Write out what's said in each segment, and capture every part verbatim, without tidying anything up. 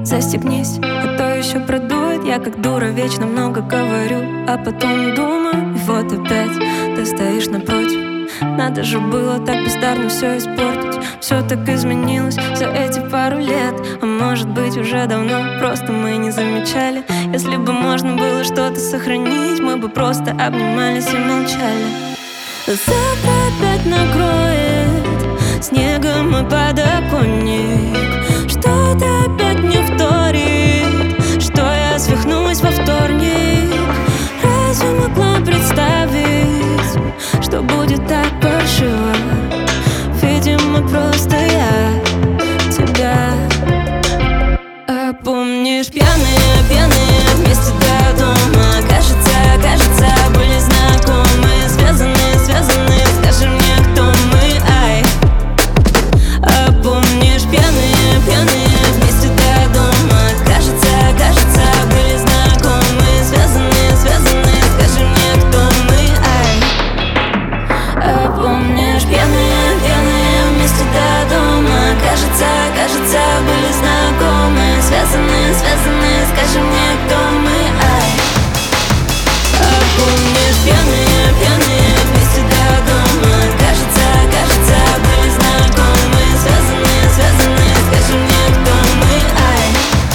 застегнись, а то еще продует. Я как дура вечно много говорю, а потом думаю, и вот опять ты стоишь напротив. Надо же было так бездарно все испортить. Все так изменилось за эти пару лет. А может быть уже давно, просто мы не замечали. Если бы можно было что-то сохранить, мы бы просто обнимались и молчали. Завтра опять накроет снегом мой подоконник. Что-то опять не вторит, что я свихнусь во вторник. Разве могла представить, что будет так паршиво? Видимо, просто я тебя. А помнишь, пьяные, пьяные вместе до дома? Кажется, кажется, были знакомы. Связаны, связаны, скажи мне, кто мы, ай. А помнишь, пьяные, пьяные вместе до дома? Кажется, кажется, были знакомы. Связаны, связаны, скажи мне, кто мы, ай. А помнишь, пьяные, пьяные вместе до дома? Кажется, кажется, были знакомы. Связаны, связаны, скажи мне, кто мы, ай. А помнишь, пьяные, пьяные вместе до дома? Кажется, кажется, были знакомы. Связаны, связаны, скажи мне, кто мы, ай.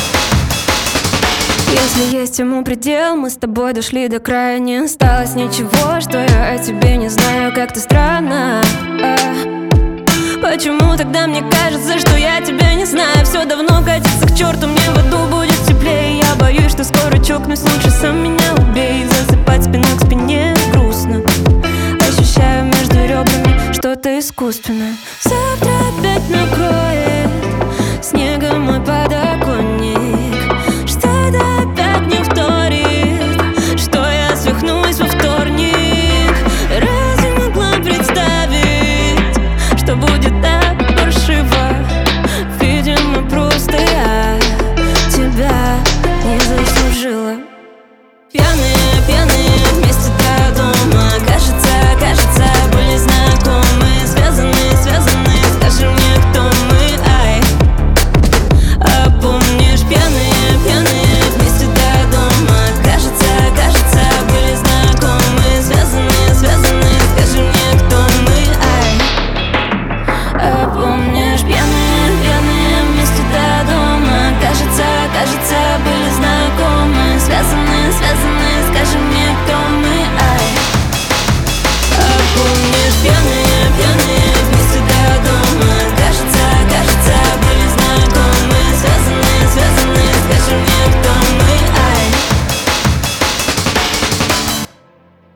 Если есть ему предел, мы с тобой дошли до края. Не осталось ничего, что я о тебе не знаю. Как-то странно, а? Почему тогда мне кажется, что я тебя не знаю? Все давно катится к черту, мне в аду будет теплее. Я боюсь, что скоро чокнусь, лучше сам меня убей. Засыпать спиной к спине грустно. Ощущаю между ребрами что-то искусственное. Завтра опять накроет